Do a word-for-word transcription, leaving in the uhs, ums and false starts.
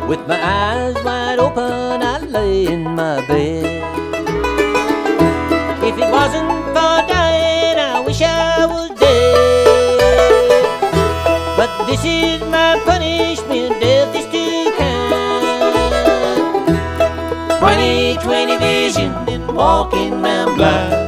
With my eyes wide open, I lay in my bed. If it wasn't for dying, I wish I was dead. But this is my punishment, death is too kind. Twenty twenty vision and walking round blind.